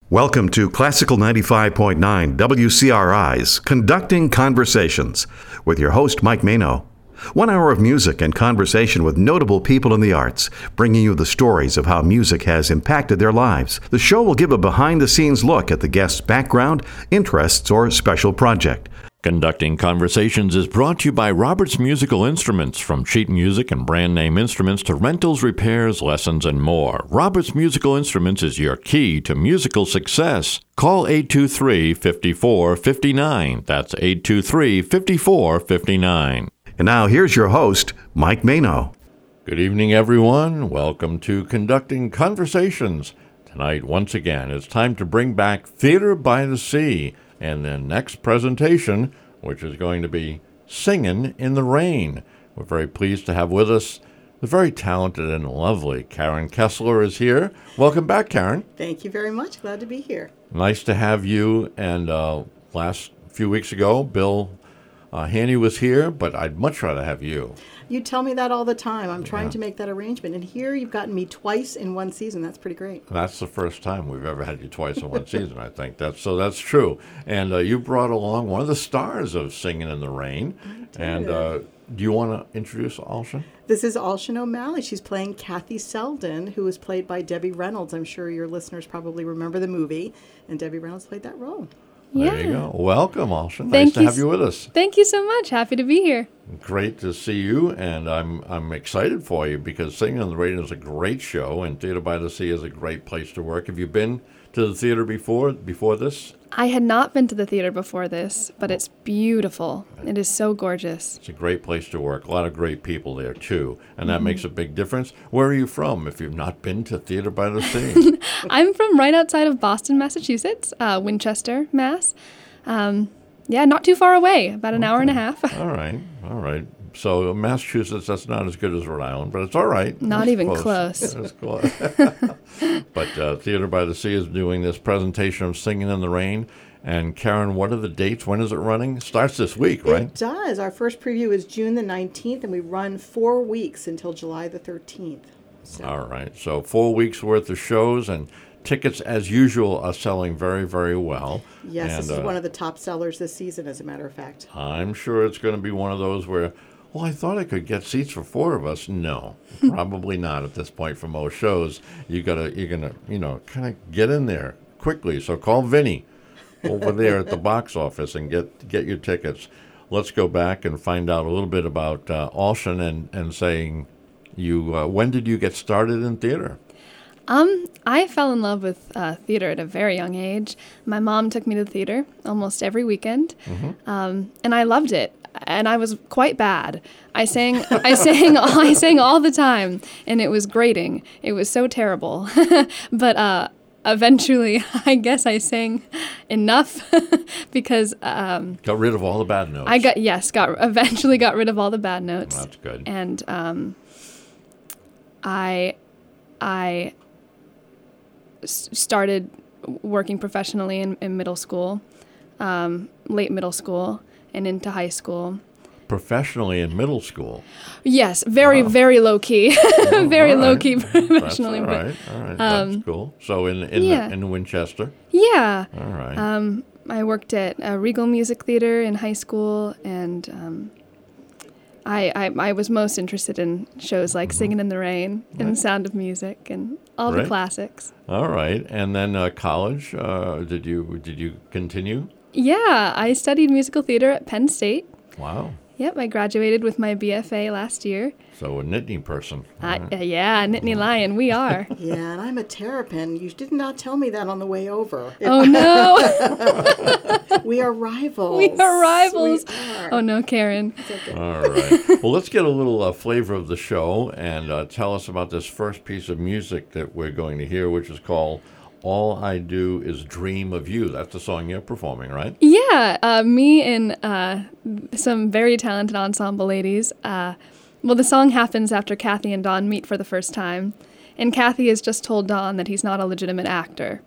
Welcome to Classical 95.9 WCRI's Conducting Conversations with your host, Mike Mano. 1 hour of music and conversation with notable people in the arts, bringing you the stories of how music has impacted their lives. The show will give a behind-the-scenes look at the guest's background, interests, or special project. Conducting Conversations is brought to you by Roberts Musical Instruments. From sheet music and brand name instruments to rentals, repairs, lessons, and more. Roberts Musical Instruments is your key to musical success. Call 823-5459. That's 823-5459. And now here's your host, Mike Mano. Good evening, everyone. Welcome to Conducting Conversations. Tonight, once again, it's time to bring back Theater by the Sea. And the next presentation, which is going to be Singin' in the Rain. We're very pleased to have with us the very talented and lovely Karen Kessler is here. Welcome back, Karen. Thank you very much. Glad to be here. Nice to have you. And last few weeks ago, Bill Haney was here, but I'd much rather have you. You tell me that all the time. I'm trying to make that arrangement. And here you've gotten me twice in one season. That's pretty great. That's the first time we've ever had you twice in one season, I think. That's true. And you brought along one of the stars of Singin' in the Rain. And do you want to introduce Alshan? This is Alshan O'Malley. She's playing Kathy Selden, who was played by Debbie Reynolds. I'm sure your listeners probably remember the movie. And Debbie Reynolds played that role. There you go. Welcome, Alshan. Nice to have you with us. Thank you so much. Happy to be here. Great to see you, and I'm excited for you because Singin' in the Rain is a great show, and Theater by the Sea is a great place to work. Have you been to the theater before this? I had not been to the theater before this, but it's beautiful. It is so gorgeous. It's a great place to work. A lot of great people there, too, and that makes a big difference. Where are you from if you've not been to Theater by the Sea? I'm from right outside of Boston, Massachusetts, Winchester, Mass. Not too far away, about an hour and a half. All right. So Massachusetts, that's not as good as Rhode Island, but it's all right. Not it's even close. It's close. But Theater by the Sea is doing this presentation of Singin' in the Rain. And Karen, what are the dates? When is it running? It starts this week, right? It does. Our first preview is June the 19th, and we run 4 weeks until July the 13th. So. All right. So 4 weeks worth of shows, and tickets, as usual, are selling very, very well. Yes, this is one of the top sellers this season, as a matter of fact. I'm sure it's going to be one of those where, well, I thought I could get seats for 4 of us. No, probably not at this point for most shows. You're gonna, kind of get in there quickly. So call Vinny over there at the box office and get your tickets. Let's go back and find out a little bit about Alshan and saying, when did you get started in theater? I fell in love with theater at a very young age. My mom took me to the theater almost every weekend, and I loved it. And I was quite bad. I sang all the time, and it was grating. It was so terrible. But eventually, I guess I sang enough because got rid of all the bad notes. Eventually got rid of all the bad notes. That's good. And I started working professionally in middle school, late middle school, and into high school. Professionally in middle school? Yes, very low key. Low key professionally. That's all right. That's cool. So in Winchester? Yeah. All right. I worked at Regal Music Theater in high school, and I was most interested in shows like Singin' in the Rain and Sound of Music and all the classics. All right. And then college, did you continue? Yeah, I studied musical theater at Penn State. Wow. Yep, I graduated with my BFA last year. So a Nittany person. Yeah, Nittany Lion, we are. Yeah, and I'm a Terrapin. You did not tell me that on the way over. Oh, no. We are rivals. We are rivals. We are. Oh, no, Karen. Okay. All right. Well, let's get a little flavor of the show and tell us about this first piece of music that we're going to hear, which is called All I Do Is Dream of You. That's the song you're performing, right? Yeah, me and some very talented ensemble ladies. The song happens after Kathy and Don meet for the first time. And Kathy has just told Don that he's not a legitimate actor.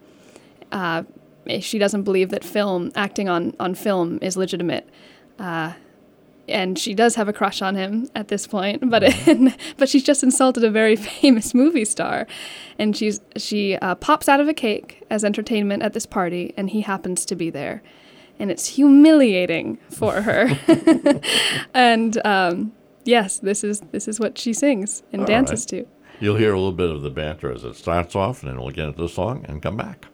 She doesn't believe that acting on film is legitimate. and she does have a crush on him at this point, but but she's just insulted a very famous movie star, and she pops out of a cake as entertainment at this party, and he happens to be there, and it's humiliating for her. And yes, this is what she sings and All dances right. to. You'll hear a little bit of the banter as it starts off, and then we'll get into the song and come back.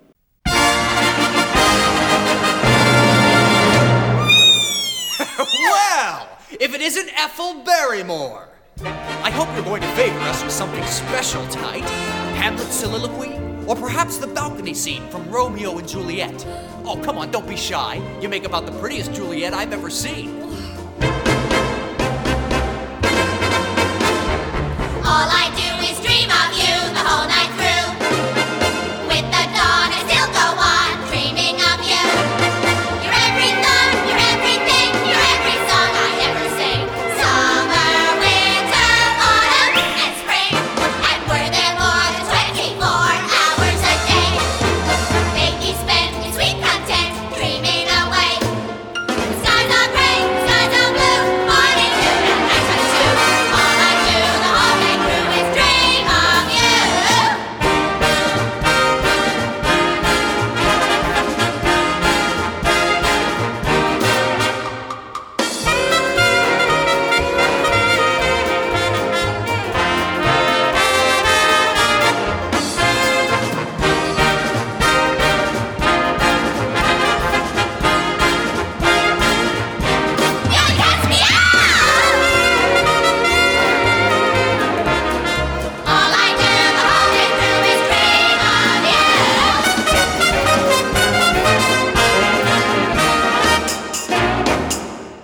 Well, if it isn't Ethel Barrymore. I hope you're going to favor us with something special tonight. Hamlet's soliloquy, or perhaps the balcony scene from Romeo and Juliet. Oh, come on, don't be shy. You make about the prettiest Juliet I've ever seen. All I do is dream of you the whole night through. With the dawn, I still go on dreaming of you. You're every thought, you're everything, you're every song I ever sing. Summer, winter, autumn, and spring. And we're there more than 24 hours a day. Make me spend in sweet content, dreaming away. The skies are gray, the skies are blue, morning, noon, and nighttime too. All I do the whole night through is dream of you. You cast me out! All I do the whole day through is dream of you.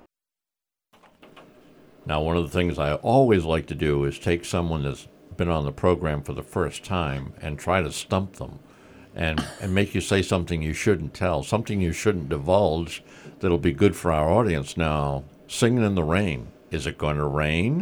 Now, one of the things I always like to do is take someone that's been on the program for the first time and try to stump them and make you say something you shouldn't tell, something you shouldn't divulge that'll be good for our audience. Now, Singing in the Rain. Is it going to rain?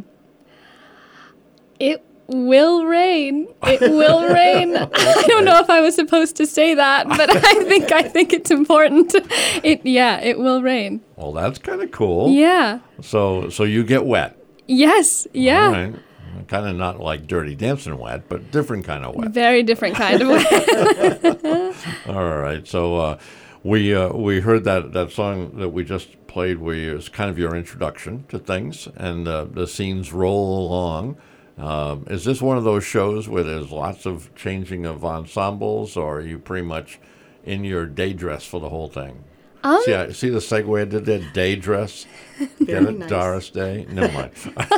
It will rain. It will rain. I don't know if I was supposed to say that, but I think it's important. It will rain. Well, that's kind of cool. Yeah. So you get wet. Yes. Yeah. All right. Kind of not like Dirty Dancing wet, but different kind of wet. Very different kind of way. All right. So we heard that song that we just played, where it's kind of your introduction to things, and the scenes roll along. Is this one of those shows where there's lots of changing of ensembles, or are you pretty much in your day dress for the whole thing? See the segue I did there? Day dress? Get it? nice. Doris Day? Never mind.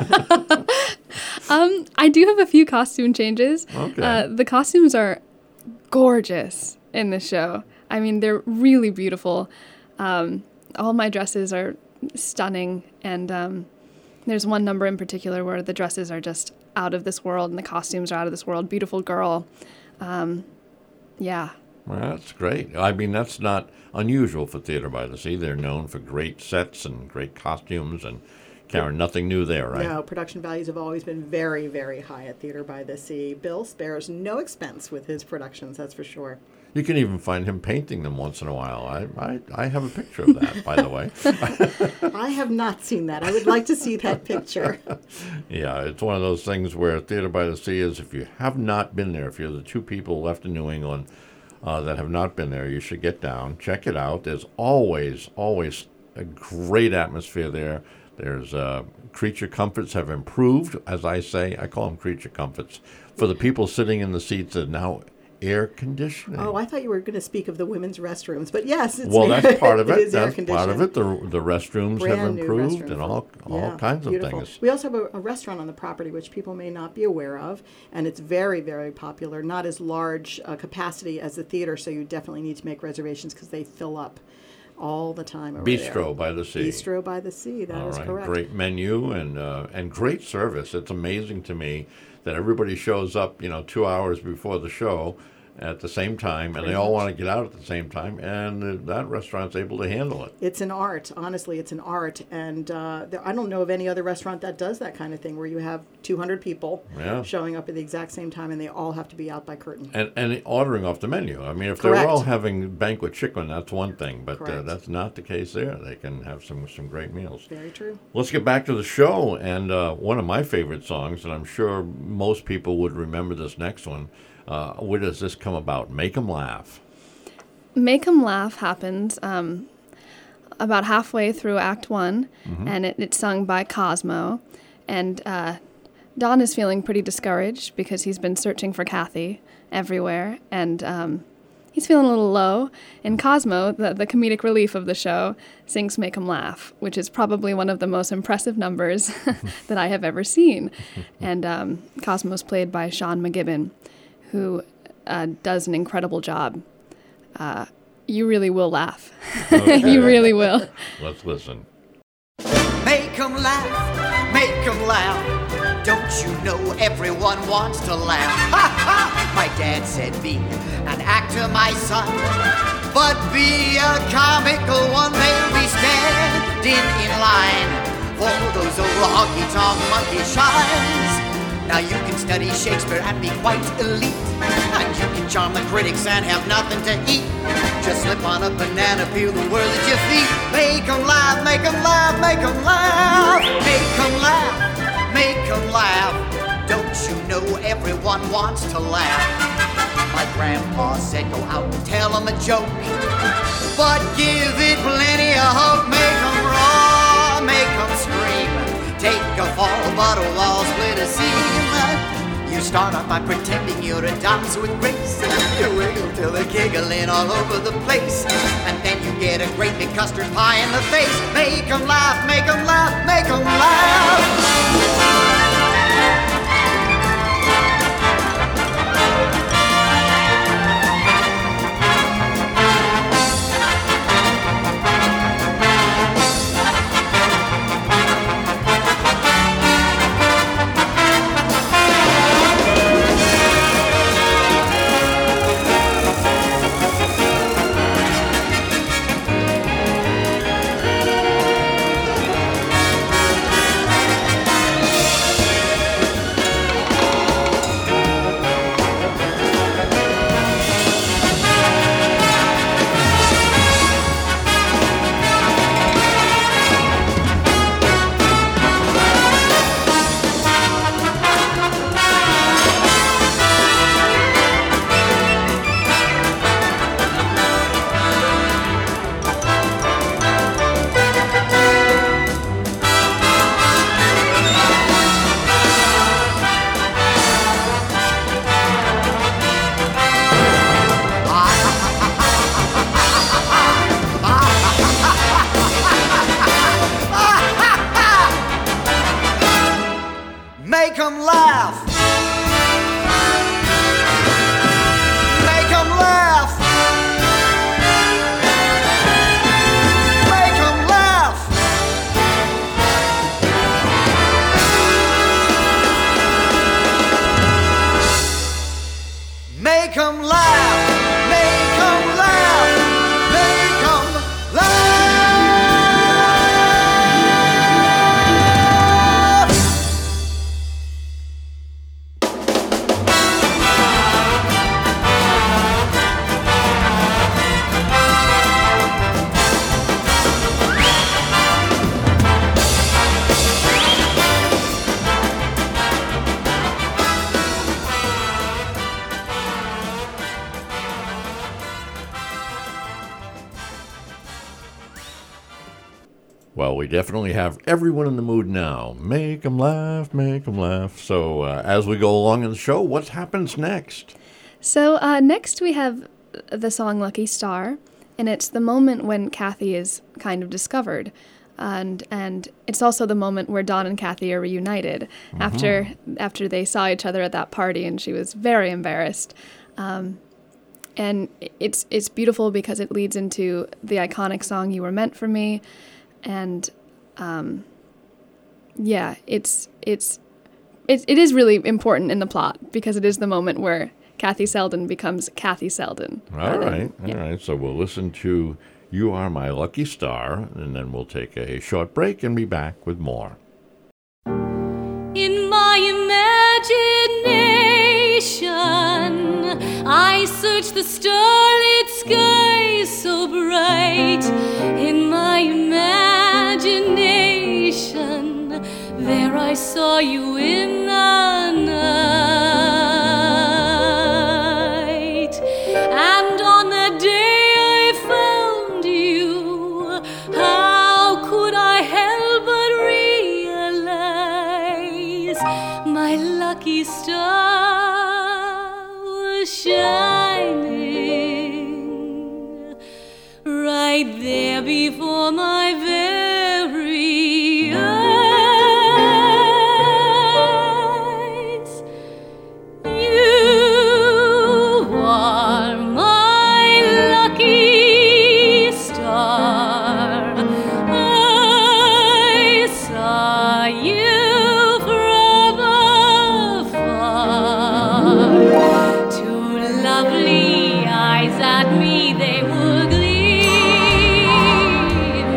I do have a few costume changes. Okay. The costumes are gorgeous in this show. I mean, they're really beautiful. All my dresses are stunning, and there's one number in particular where the dresses are just out of this world, and the costumes are out of this world. Beautiful girl. Yeah. Well, that's great. I mean, that's not unusual for Theater by the Sea. They're known for great sets and great costumes, and Karen, nothing new there, right? No, production values have always been very, very high at Theater by the Sea. Bill spares no expense with his productions, that's for sure. You can even find him painting them once in a while. I have a picture of that, by the way. I have not seen that. I would like to see that picture. Yeah, it's one of those things where Theater by the Sea is, if you have not been there, if you're the two people left in New England that have not been there, you should get down, check it out. There's always a great atmosphere there. There's creature comforts have improved, as I say. I call them creature comforts. For the people sitting in the seats that now air conditioning. Oh, I thought you were going to speak of the women's restrooms, but yes, it's Well, that's part of it. is air That's part of conditioned. it. The restrooms Brand have new improved restrooms. and all Yeah, kinds beautiful. of things. We also have a restaurant on the property which people may not be aware of, and it's very, very popular. Not as large capacity as the theater, so you definitely need to make reservations because they fill up all the time over there. Bistro by the Sea. Bistro by the Sea, that All is right, correct. great menu and great service. It's amazing to me that everybody shows up, 2 hours before the show, at the same time, and they all want to get out at the same time, and that restaurant's able to handle it. It's an art. Honestly, it's an art. And I don't know of any other restaurant that does that kind of thing, where you have 200 people showing up at the exact same time, and they all have to be out by curtain. And ordering off the menu. I mean, if Correct. they're all having banquet chicken, that's one thing, but Correct. that's not the case there. They can have some great meals. Very true. Let's get back to the show, and one of my favorite songs, and I'm sure most people would remember this next one. Where does this come about? Make 'em Laugh. Make 'em Laugh happens about halfway through Act 1, and it's sung by Cosmo. And Don is feeling pretty discouraged because he's been searching for Kathy everywhere, and he's feeling a little low. And Cosmo, the comedic relief of the show, sings Make 'em Laugh, which is probably one of the most impressive numbers that I have ever seen. And Cosmo's played by Sean McGibbon, who does an incredible job. You really will laugh. Okay. You really will. Let's listen. Make 'em laugh, make 'em laugh. Don't you know everyone wants to laugh? Ha ha! My dad said be an actor, my son, but be a comical one. Maybe standing in line for those old honky-tonk monkey shines. Now you can study Shakespeare and be quite elite, and you can charm the critics and have nothing to eat. Just slip on a banana peel the world at your feet. Make 'em laugh, make 'em laugh, make 'em laugh. Make 'em laugh, make 'em laugh. Don't you know everyone wants to laugh? My grandpa said go out and tell 'em a joke, but give it plenty of hope. Make 'em roar, make 'em scream. Take a fall, but a wall split a seam. You start off by pretending you're a dance with grace. You wiggle till they're giggling all over the place, and then you get a great big custard pie in the face. Make 'em laugh, make 'em laugh, make 'em laugh. Make 'em laugh. Make 'em laugh. Make 'em laugh. Make 'em laugh. Make 'em laugh. Make 'em laugh. Well, we definitely have everyone in the mood now. Make 'em laugh, make 'em laugh. So as we go along in the show, what happens next? So next we have the song Lucky Star, and it's the moment when Kathy is kind of discovered. And it's also the moment where Don and Kathy are reunited after they saw each other at that party, and she was very embarrassed. And it's beautiful because it leads into the iconic song "You Were Meant for Me," and it is really important in the plot because it is the moment where Kathy Selden becomes Kathy Selden. All right. So we'll listen to You Are My Lucky Star, and then we'll take a short break and be back with more. In my imagination, I search the starlit sky so bright. In my imagination, there I saw you in the night. And on the day I found you, how could I help but realize my lucky star was shining right there before my very eyes. You are my lucky star. I saw you from afar. Two lovely eyes at me they were gleaming,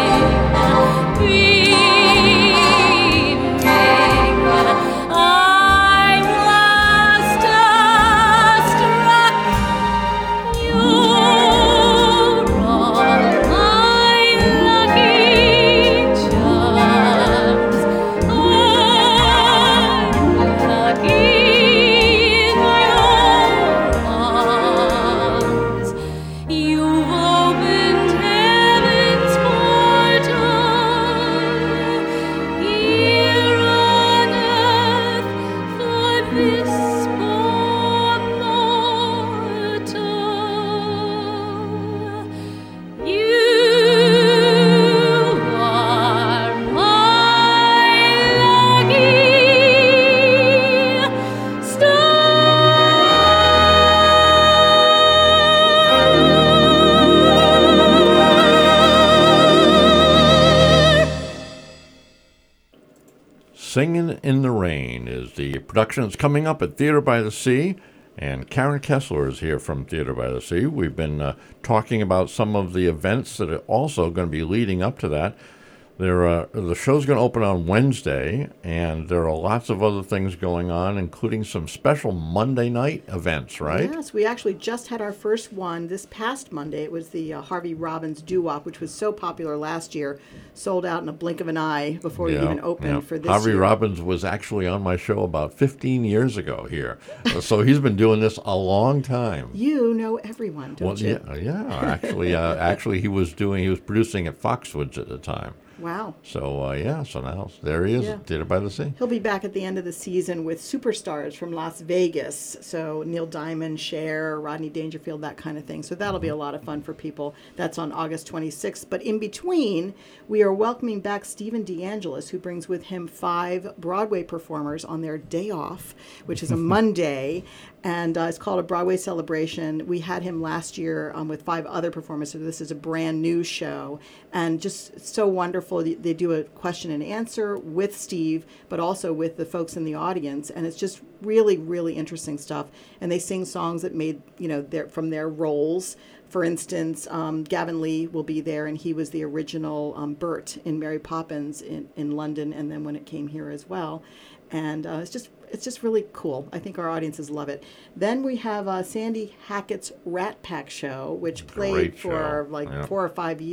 beaming. I was starstruck. You're all my lucky charms. I'm lucky in your arms. You've opened heaven's portal here on earth for this poor mortal. You are my lucky star. Singing in the Rain is the production that's coming up at Theater by the Sea, and Karen Kessler is here from Theater by the Sea. We've been talking about some of the events that are also going to be leading up to that. The show's going to open on Wednesday, and there are lots of other things going on, including some special Monday night events, right? Yes, we actually just had our first one this past Monday. It was the Harvey Robbins Doo-Wop, which was so popular last year, sold out in a blink of an eye before it even opened for this Harvey year. Robbins was actually on my show about 15 years ago here. So he's been doing this a long time. You know everyone, don't you? Yeah. Actually, he was producing at Foxwoods at the time. Wow. So so now there he is, Yeah. Theater by the Sea. He'll be back at the end of the season with superstars from Las Vegas. So Neil Diamond, Cher, Rodney Dangerfield, that kind of thing. So that'll be a lot of fun for people. That's on August 26th. But in between, we are welcoming back Stephen DeAngelis, who brings with him 5 Broadway performers on their day off, which is a Monday. And it's called a Broadway Celebration. We had him last year with 5 other performers, so this is a brand new show. And just so wonderful. They do a question and answer with Steve, but also with the folks in the audience. And it's just really, really interesting stuff. And they sing songs that made, from their roles. For instance, Gavin Lee will be there, and he was the original Bert in Mary Poppins in London, and then when it came here as well. And it's just really cool. I think our audiences love it. Then we have Sandy Hackett's Rat Pack show, which played for 4 or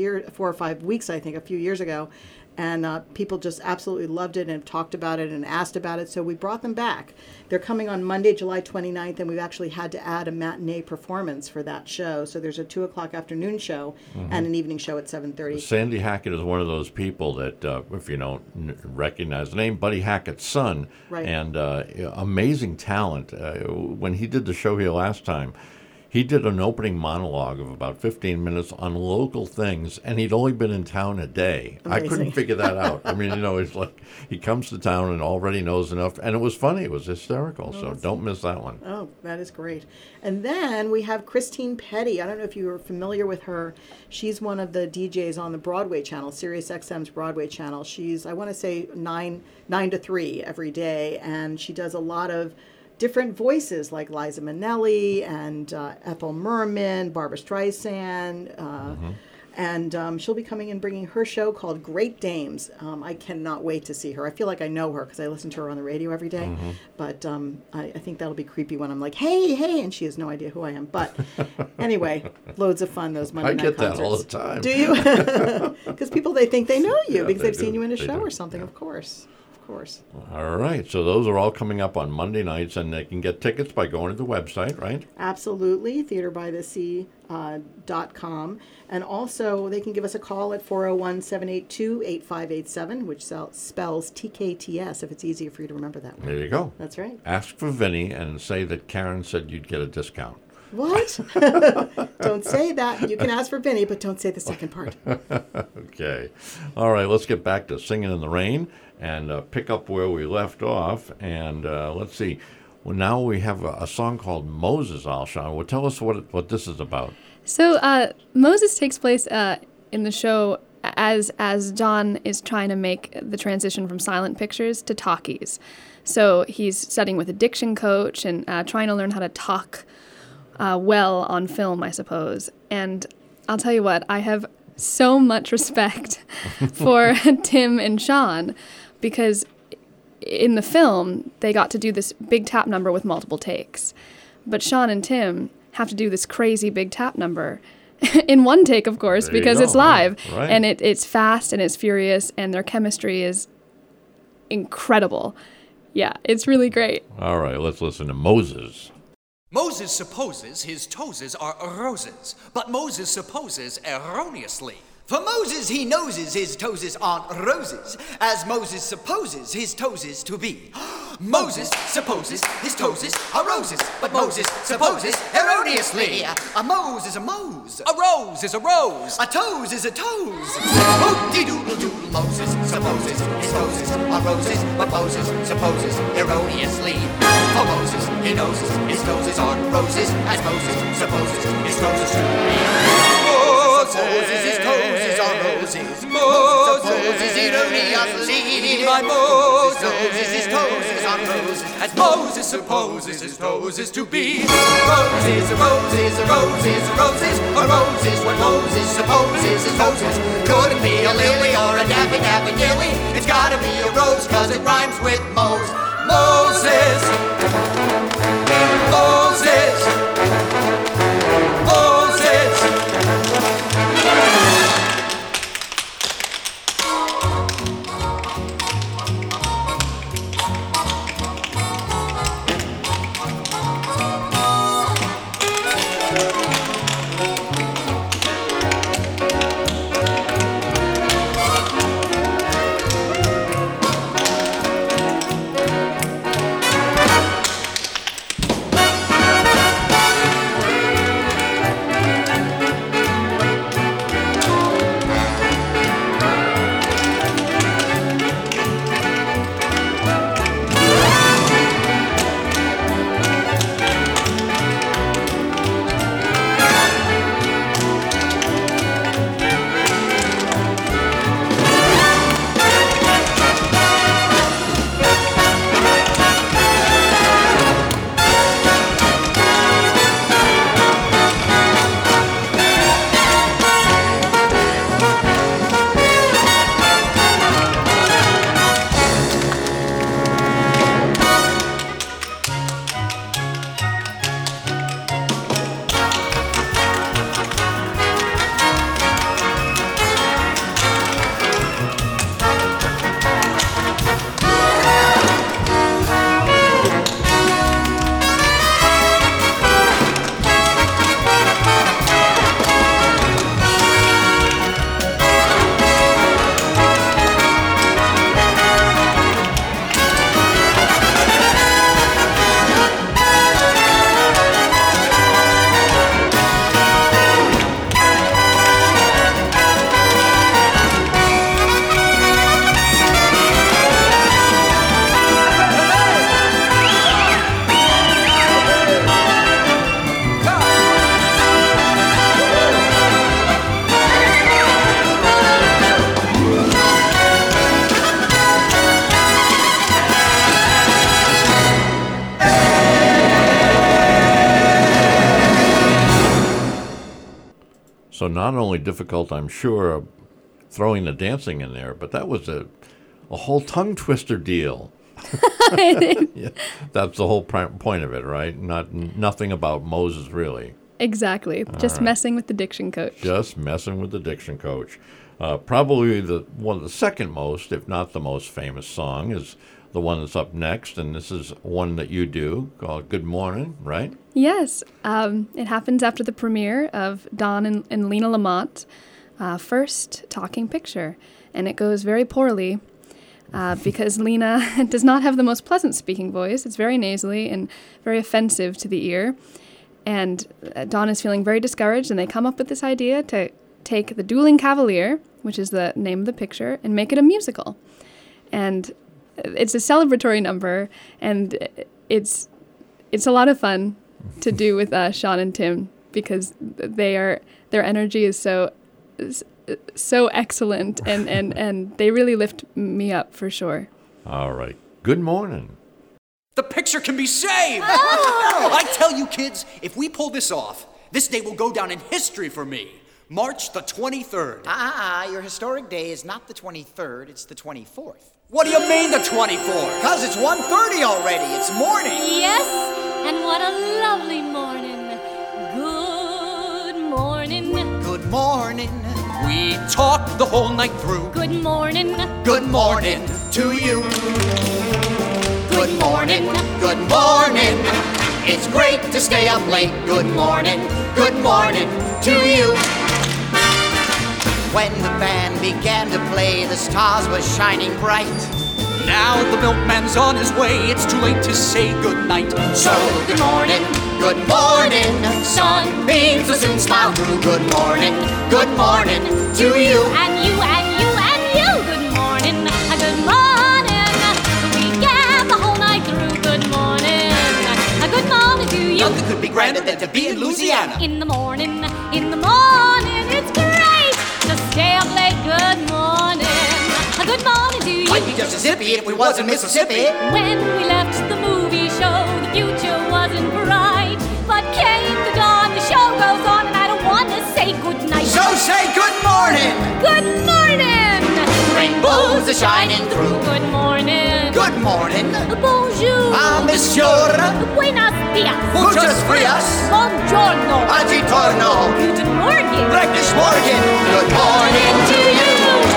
5 weeks, I think, a few years ago. And people just absolutely loved it and have talked about it and asked about it. So we brought them back. They're coming on Monday, July 29th, and we've actually had to add a matinee performance for that show. So there's a 2 o'clock afternoon show and an evening show at 7:30. Sandy Hackett is one of those people that, if you don't recognize the name, Buddy Hackett's son, Right. and amazing talent. When he did the show here last time, he did an opening monologue of about 15 minutes on local things, and he'd only been in town a day. Amazing. I couldn't figure that out. I mean, it's like he comes to town and already knows enough, and it was funny. It was hysterical, so don't miss that one. Oh, that is great. And then we have Christine Petty. I don't know if you are familiar with her. She's one of the DJs on the Broadway channel, Sirius XM's Broadway channel. She's, I want to say, 9 to 3 every day, and she does a lot of different voices like Liza Minnelli and Ethel Merman, Barbara Streisand, and she'll be coming and bringing her show called Great Dames. I cannot wait to see her. I feel like I know her because I listen to her on the radio every day. But I think that'll be creepy when I'm like, hey, and she has no idea who I am. But anyway, loads of fun, those Monday night concerts. I get that all the time. Do you? Because people, they think they know you Yeah, because they they've seen do. you in a They show do. or something, Yeah. of course. Of course. All right. So those are all coming up on Monday nights, and they can get tickets by going to the website, right? Absolutely, theaterbythesea.com. And also, they can give us a call at 401-782-8587, which spells TKTS, if it's easier for you to remember that way. There you go. That's right. Ask for Vinny and say that Karen said you'd get a discount. What? Don't say that. You can ask for Vinny, but don't say the second part. Okay. All right. Let's get back to Singing in the Rain and pick up where we left off. And let's see. Well, now we have a song called Moses, Alshon. Well, tell us what this is about. So Moses takes place in the show as John is trying to make the transition from silent pictures to talkies. So he's studying with a diction coach and trying to learn how to talk well on film, I suppose. And I'll tell you what, I have so much respect for Tim and Sean because in the film, they got to do this big tap number with multiple takes. But Sean and Tim have to do this crazy big tap number in one take, of course, There you because go. it's live. Right. And it's fast and it's furious, and their chemistry is incredible. Yeah, it's really great. All right. Let's listen to Moses. Moses supposes his toes are roses, but Moses supposes erroneously. For Moses, he noses his toes aren't roses, as Moses supposes his toes to be. Moses supposes his toes are roses, but Moses supposes erroneously. A mose is a mose. A rose is a rose. A toes is a toes. Hoop-de-doodle-doodle, Moses supposes his toes are roses, but Moses supposes erroneously. For Moses, he noses his toes aren't roses, as Moses supposes his toes to be. Supposes his toes are roses. Supposes erroneously. My Moses supposes his toes are roses, as Moses supposes his toes to be. Roses, roses, roses, roses, roses. What Moses supposes his toes couldn't be a lily or a nappy nappy dilly. It's gotta be a rose 'cause it rhymes with Moses. Moses. Moses. Moses. So not only difficult, I'm sure, throwing the dancing in there, but that was a whole tongue twister deal. Yeah, that's the whole point of it, right? Nothing about Moses, really. Exactly. Just messing with the diction coach. Just messing with the diction coach. Probably one of the second most, if not the most famous song is the one that's up next, and this is one that you do called Good Morning, right? Yes. It happens after the premiere of Don and Lena Lamont first talking picture, and it goes very poorly because Lena does not have the most pleasant speaking voice. It's very nasally and very offensive to the ear, and Don is feeling very discouraged, and they come up with this idea to take The Dueling Cavalier, which is the name of the picture, and make it a musical. And it's a celebratory number, and it's a lot of fun to do with Sean and Tim because their energy is so excellent, and they really lift me up for sure. All right. Good morning. The picture can be saved! I tell you, kids, if we pull this off, this day will go down in history for me. March the 23rd. Your historic day is not the 23rd, it's the 24th. What do you mean the 24th? Because it's 1:30 already, it's morning. Yes, and what a lovely morning. Good morning. Good morning. We talked the whole night through. Good morning. Good morning to you. Good morning. Good morning. It's great to stay up late. Good morning. Good morning to you. When the band began to play, the stars were shining bright. Now the milkman's on his way. It's too late to say goodnight. So good morning, good morning. Sunbeams will soon smile through. Good morning to you. And you, and you, and you. Good morning. Good morning. We get the whole night through. Good morning. Good morning to you. Nothing could be grander than to be in Louisiana. In the morning, it's great to stay up late. Good morning. Good morning to you. Might be just as zippy if we was in Mississippi. When we left the movie show, the future wasn't bright. But came the dawn, the show goes on, and I don't want to say goodnight. So say good morning. Good morning. Rainbows are shining through. Good morning. Good morning. Bonjour. Monsieur. Buenos dias. Muchas frias. Buongiorno. Agitorno. Guten Morgen. Breakfast morgan. Good morning to you.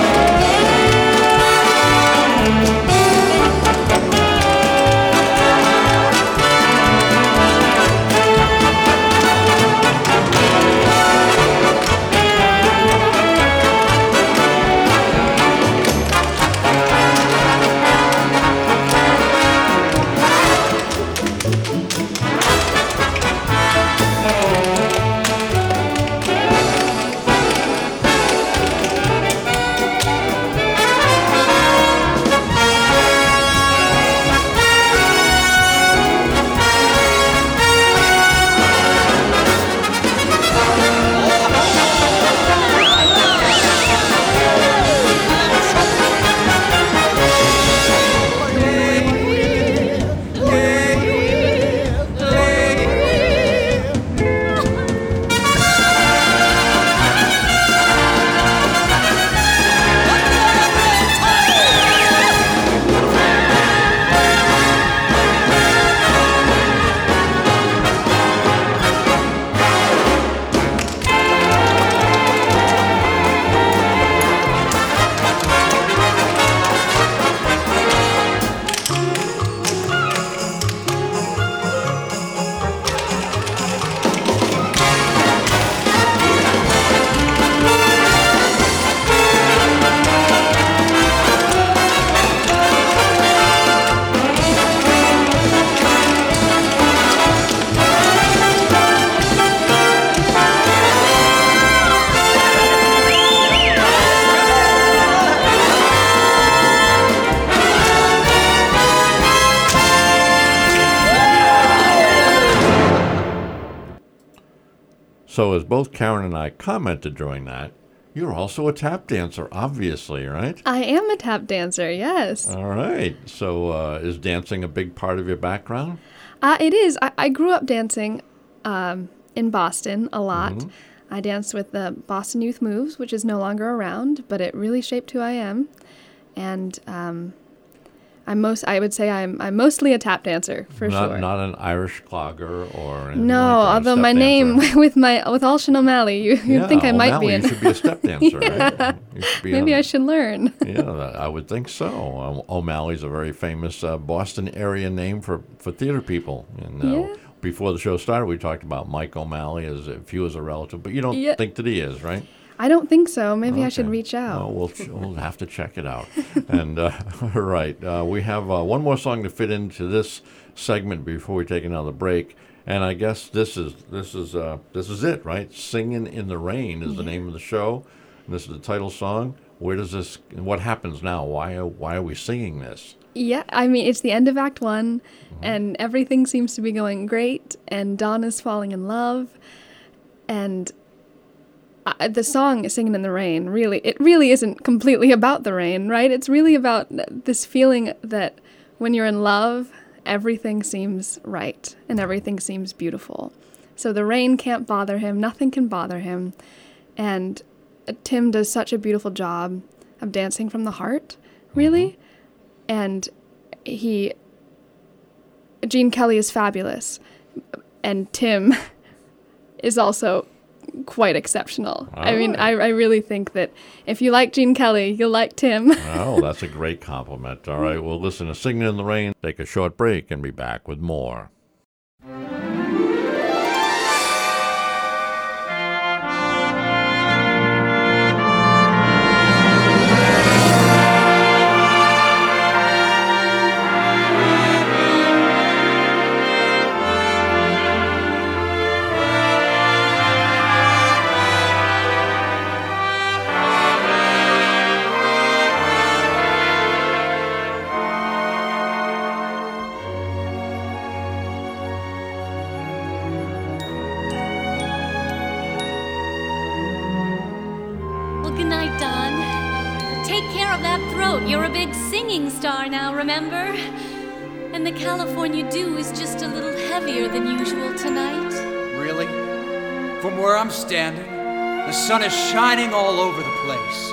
So as both Karen and I commented during that, you're also a tap dancer, obviously, right? I am a tap dancer, yes. All right. So is dancing a big part of your background? It is. I grew up dancing in Boston a lot. I danced with the Boston Youth Moves, which is no longer around, but it really shaped who I am. And I would say I'm mostly a tap dancer for sure. Not an Irish clogger or anything No, like that, a although step my name dancer. with Alshan O'Malley, you'd think I might O'Malley, be in. You should be a step dancer, right? You should be Maybe I should learn. Yeah, I would think so. O'Malley's a very famous Boston area name for theater people. And Yeah. before the show started, we talked about Mike O'Malley as if he was a relative, but you don't Yeah. think that he is, right? I don't think so. Maybe I should Okay. reach out. Well, we'll have to check it out. And all right, we have one more song to fit into this segment before we take another break. And I guess this is it, right? "Singing in the Rain" is the name of the show. And this is the title song. Where does this? What happens now? Why are we singing this? Yeah, I mean, it's the end of Act 1, and everything seems to be going great, and Dawn is falling in love, and the song "Singing in the Rain" it really isn't completely about the rain, right? It's really about this feeling that when you're in love, everything seems right and everything seems beautiful. So the rain can't bother him, nothing can bother him, and Tim does such a beautiful job of dancing from the heart, really. And Gene Kelly is fabulous, and Tim is also quite exceptional. I mean, I really think that if you like Gene Kelly, you'll like Tim. Oh, that's a great compliment. All right, we'll listen to "Singing in the Rain," take a short break, and be back with more. Well, good night, Don. Take care of that throat. You're a big singing star now, remember? And the California dew is just a little heavier than usual tonight. Really? From where I'm standing, the sun is shining all over the place.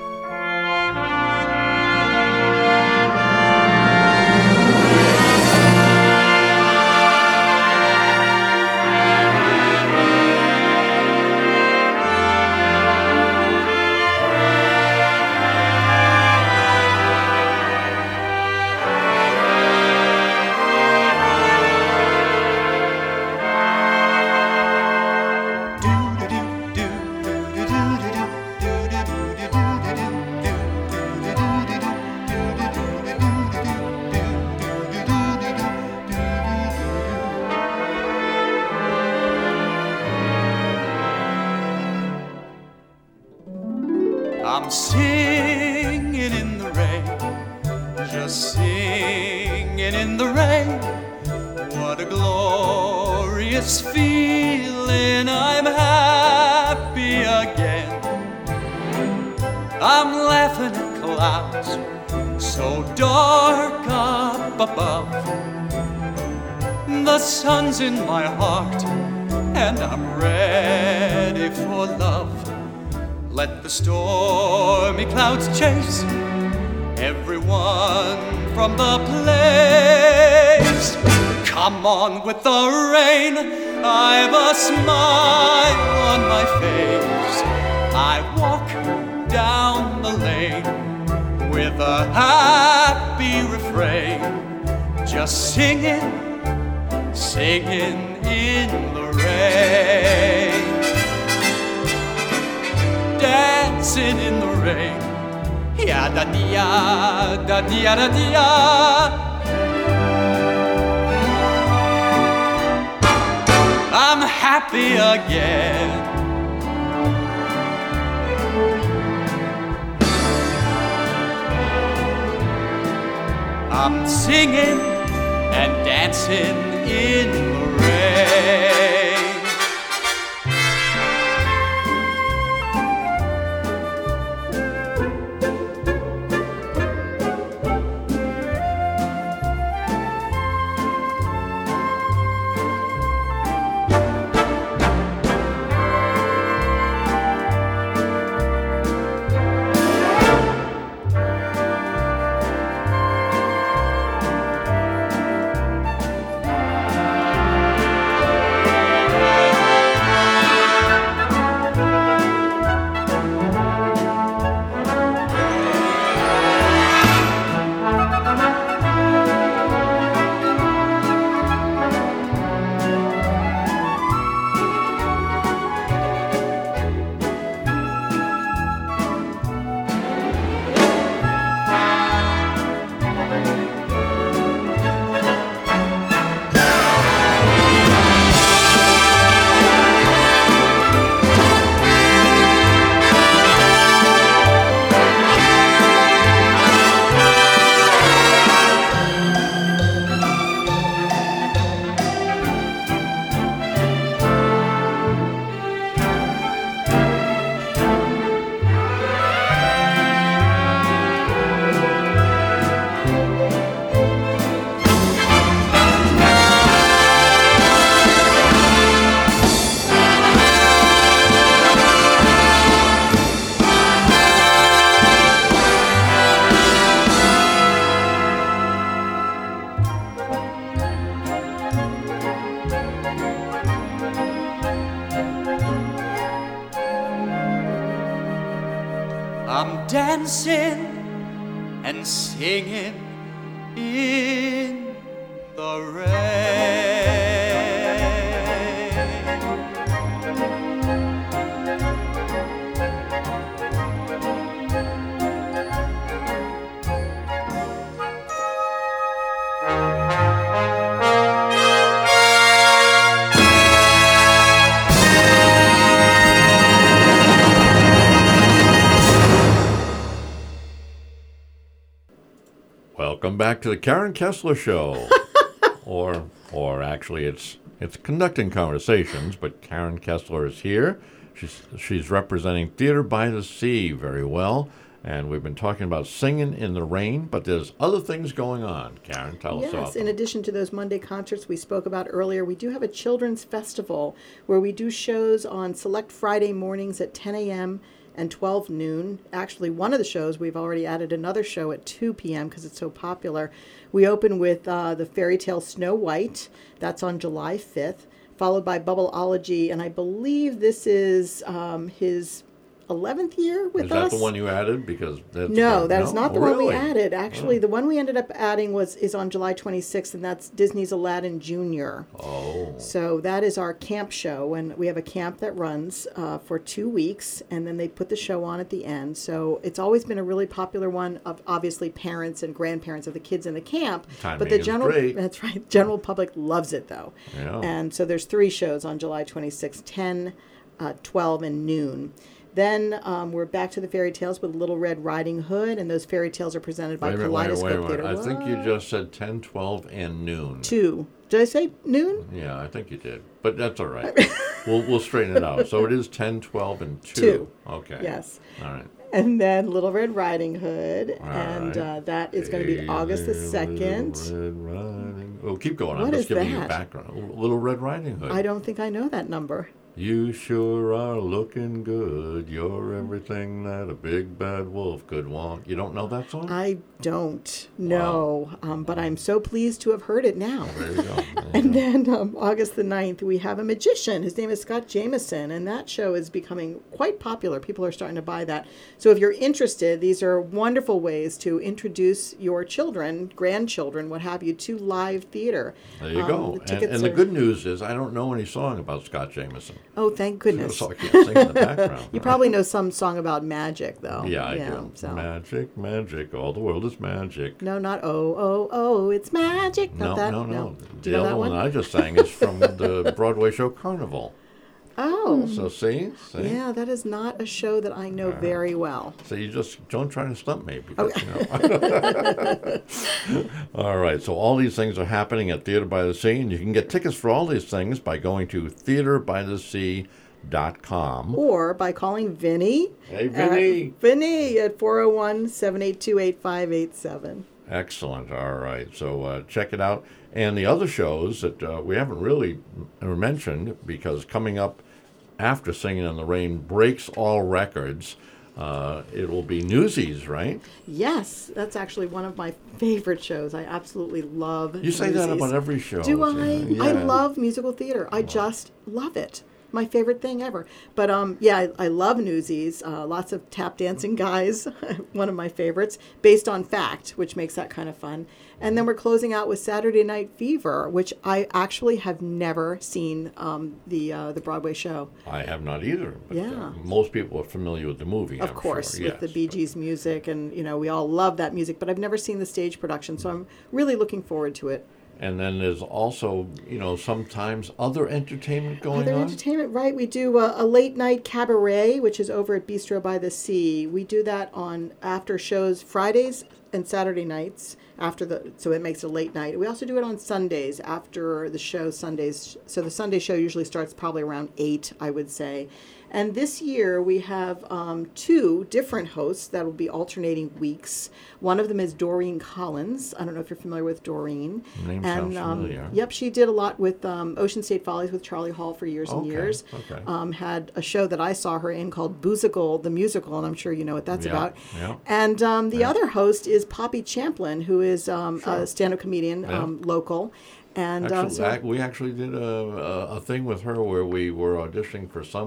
I'm singing in the rain, just singing in the rain. What a glorious feeling, I'm happy again. I'm laughing at clouds so dark up above. The sun's in my heart and I'm ready for love. Let the stormy clouds chase everyone from the place. Come on with the rain, I've a smile on my face. I walk down the lane with a happy refrain, just singing, singing in the rain. Dancing in the rain, ya da dia da dia da dia. I'm happy again. I'm singing and dancing in the rain. I'm dancing and singing in the rain. Welcome back to the Karen Kessler Show. or actually it's conducting conversations, but Karen Kessler is here. She's representing Theater by the Sea very well. And we've been talking about Singing in the Rain, but there's other things going on. Karen, tell us about Yes, them. in addition to those Monday concerts we spoke about earlier, we do have a children's festival where we do shows on select Friday mornings at 10 a.m. and 12 noon. Actually, one of the shows, we've already added another show at 2 p.m. because it's so popular. We open with the fairy tale Snow White. That's on July 5th, followed by Bubbleology, and I believe this is his 11th year with us. Is that the one you added? Because that's No, that is not the one we really? added. Actually, the one we ended up adding is on July 26th, and that's Disney's Aladdin Jr. Oh. So that is our camp show, and we have a camp that runs for 2 weeks, and then they put the show on at the end. So it's always been a really popular one of obviously parents and grandparents of the kids in the camp. Timing but the is general great. That's right, general public loves it though. Yeah. And so there's 3 shows on July 26th, 10, 12, and noon. Then we're back to the fairy tales with Little Red Riding Hood, and those fairy tales are presented by Wait a Kaleidoscope minute. Theater. I think you What? just said 10, 12, and noon. 2. Did I say noon? Yeah, I think you did. But that's all right. we'll straighten it out. So it is 10, 12, and 2. 2. Okay. Yes. All right. And then Little Red Riding Hood, All and right. That is going to be August the 2nd. Little Red Riding. Oh, keep going. What I'm just is giving you that? background. Little Red Riding Hood. I don't think I know that number. You sure are looking good. You're everything that a big bad wolf could want. You don't know that song? I don't know, but I'm so pleased to have heard it now. There you go. And then August the 9th, we have a magician. His name is Scott Jameson, and that show is becoming quite popular. People are starting to buy that. So if you're interested, these are wonderful ways to introduce your children, grandchildren, what have you, to live theater. There you go. tickets And the are- good news is I don't know any song about Scott Jameson. Oh, thank goodness. So I can't sing in the background. You probably know some song about magic, though. Yeah, I do. So. Magic, magic, all the world is magic. No, not oh, it's magic. No, Not that. no. Do you know The that other one? one I just sang is from the Broadway show Carnival. Oh, So see? yeah, that is not a show that I know very well. So you just don't try to stump me because, you know. All right. So all these things are happening at Theater by the Sea, and you can get tickets for all these things by going to theaterbythesea.com. Or by calling Vinny. Hey, Vinny. Vinny at 401-782-8587. Excellent. All right. So check it out. And the other shows that we haven't really mentioned, because coming up after Singing in the Rain breaks all records, it will be Newsies, right? Yes, that's actually one of my favorite shows. I absolutely love You say that Newsies. about every show. Do I? Yeah. I love musical theater. I just love it. My favorite thing ever. But yeah, I love Newsies. Lots of tap dancing guys, one of my favorites, based on fact, which makes that kind of fun. And then we're closing out with Saturday Night Fever, which I actually have never seen the Broadway show. I have not either. But, Yeah. most people are familiar with the movie. Of I'm course, sure. with the Yes, Bee Gees music, and we all love that music. But I've never seen the stage production, so I'm really looking forward to it. And then there's also, sometimes other entertainment going Other on. entertainment, right? We do a late night cabaret, which is over at Bistro by the Sea. We do that on after shows Fridays and Saturday nights so it makes it a late night. We also do it on Sundays after the show Sundays. So the Sunday show usually starts probably around 8, I would say. And this year we have 2 different hosts that will be alternating weeks. One of them is Doreen Collins. I don't know if you're familiar with Doreen. Name sounds familiar. Yep, she did a lot with Ocean State Follies with Charlie Hall for years and Okay, years. okay. Had a show that I saw her in called Boozicle, the musical, and I'm sure you know what that's Yeah, about. yeah. And the other host is Poppy Champlin, who is a stand-up comedian, Yeah. local. And Actually, we actually did a thing with her where we were auditioning for some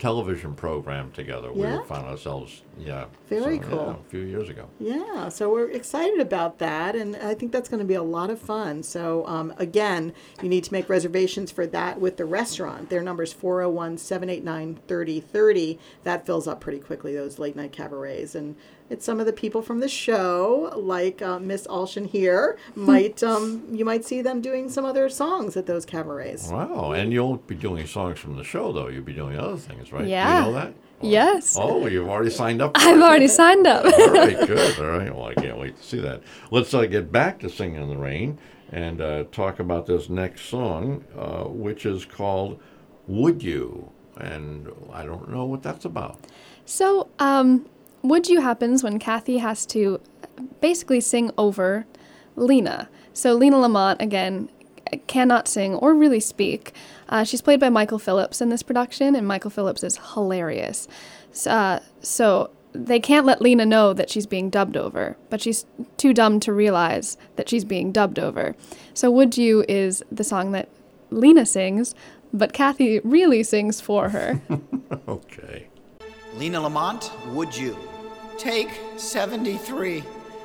television program together. We Yeah. found ourselves, Very cool. a few years ago. Yeah, so we're excited about that, and I think that's going to be a lot of fun. So, again, you need to make reservations for that with the restaurant. Their number is 401-789-3030. That fills up pretty quickly, those late-night cabarets. And it's some of the people from the show, like Miss Alshin here, you might see them doing some other songs at those cabarets. Wow, and you won't be doing songs from the show, though. You'll be doing other things, right? Yeah. Do you know that? Yes. Oh, you've already signed up for I've it. already signed up. All right, good. All right. Well, I can't wait to see that. Let's get back to Singing in the Rain and talk about this next song, which is called Would You? And I don't know what that's about. So, Would You happens when Kathy has to basically sing over Lena. So Lena Lamont, again, cannot sing or really speak. She's played by Michael Phillips in this production, and Michael Phillips is hilarious. So they can't let Lena know that she's being dubbed over, but she's too dumb to realize that she's being dubbed over. So Would You is the song that Lena sings, but Kathy really sings for her. Okay. Lena Lamont, Would You? Take 73.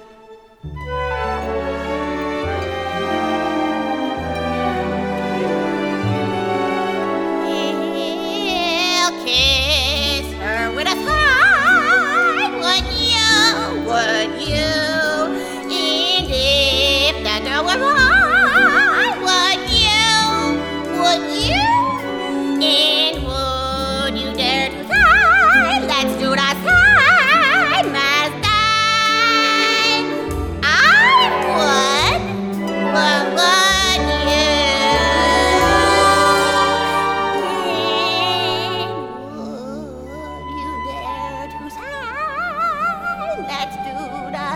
He'll kiss her with a sigh. Would you? Would you? And if the door were mine, would you? Would you? And would you dare to say, let's do the same as they? I would, but would you? And would you dare to say, let's do the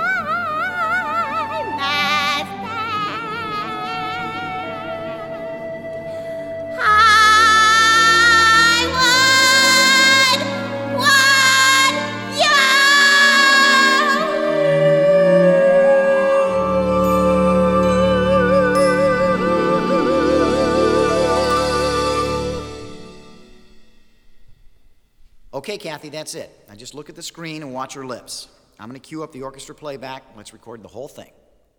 same as they? Okay, Kathy, that's it. Now just look at the screen and watch your lips. I'm going to cue up the orchestra playback. Let's record the whole thing.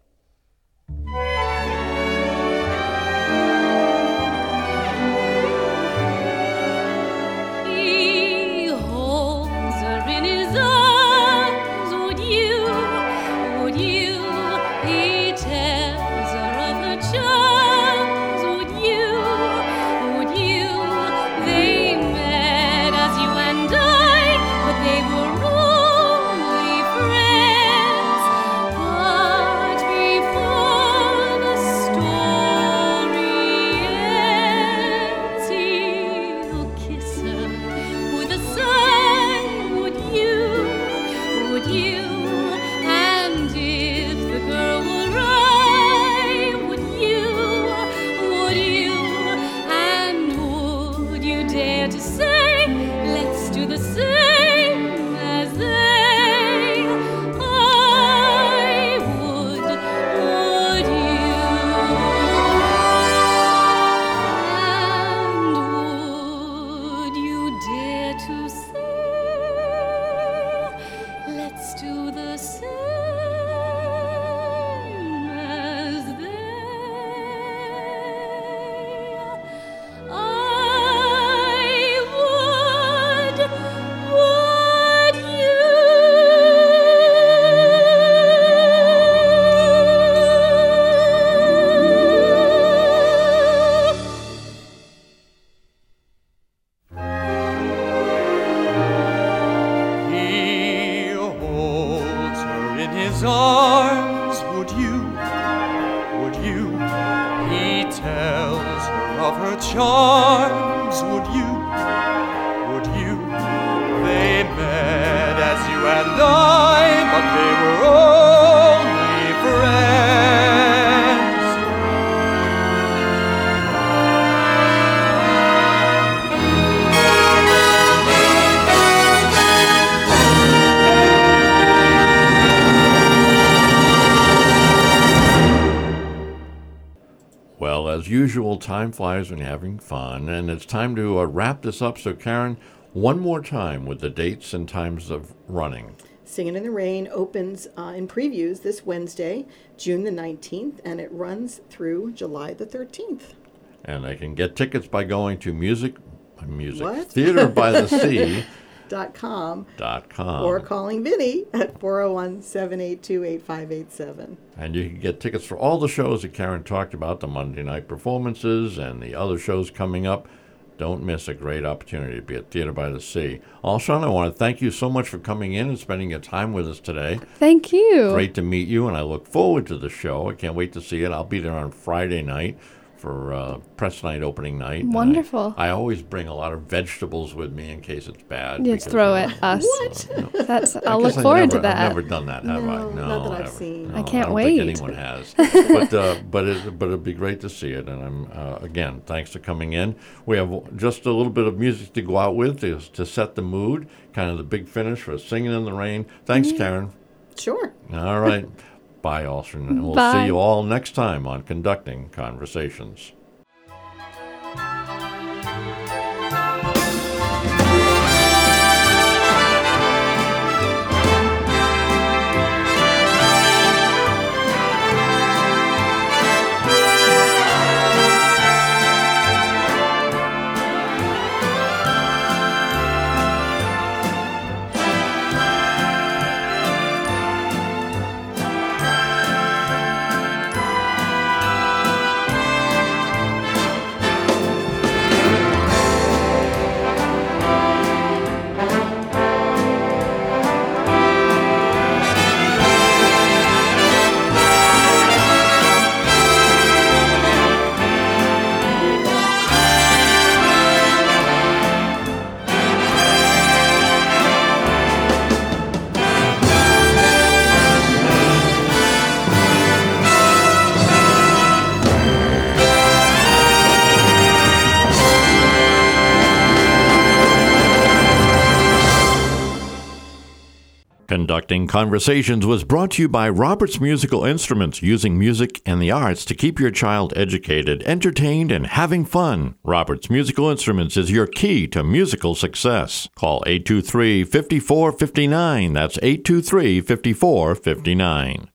He holds her in his arms. Would you? Would you? He tells her of her charms. Would you? Would you? They met as you and I, but they were only friends. But before the story ends, he'll kiss her with a sigh. Would you? Would you? And if the girl were right, would you? Would you? And would you dare to say, let's do the same as they? I would you? And would you dare to say, let's do the same as they? I would He holds her in his arms. Would you? Would you? He tells her of her charms. Would you? Would you? They met as you and I, but they were only friends. Well, as usual, time flies when you're having fun, and it's time to wrap this up. So, Karen, one more time with the dates and times of running. Singing in the Rain opens in previews this Wednesday, June the 19th, and it runs through July the 13th. And they can get tickets by going to What? Theater by the Sea. .com .com. or calling Vinny at 401-782-8587. And you can get tickets for all the shows that Karen talked about, the Monday night performances and the other shows coming up. Don't miss a great opportunity to be at Theater by the Sea. Alshon, I want to thank you so much for coming in and spending your time with us today. Thank you. Great to meet you, and I look forward to the show. I can't wait to see it. I'll be there on Friday night for press night, opening night. Wonderful. I always bring a lot of vegetables with me in case it's bad. You because, throw at us. I'll look forward to that. I've never done that, have I? No, not that I've seen. No, I can't don't wait. think anyone has. but it'd be great to see it. And I'm again, thanks for coming in. We have just a little bit of music to go out with to set the mood. Kind of the big finish for Singing in the Rain. Thanks, Karen. Sure. All right. Bye, Alshon. And we'll Bye. see you all next time on Conducting Conversations. Conducting Conversations was brought to you by Roberts Musical Instruments, using music and the arts to keep your child educated, entertained, and having fun. Roberts Musical Instruments is your key to musical success. Call 823-5459. That's 823-5459.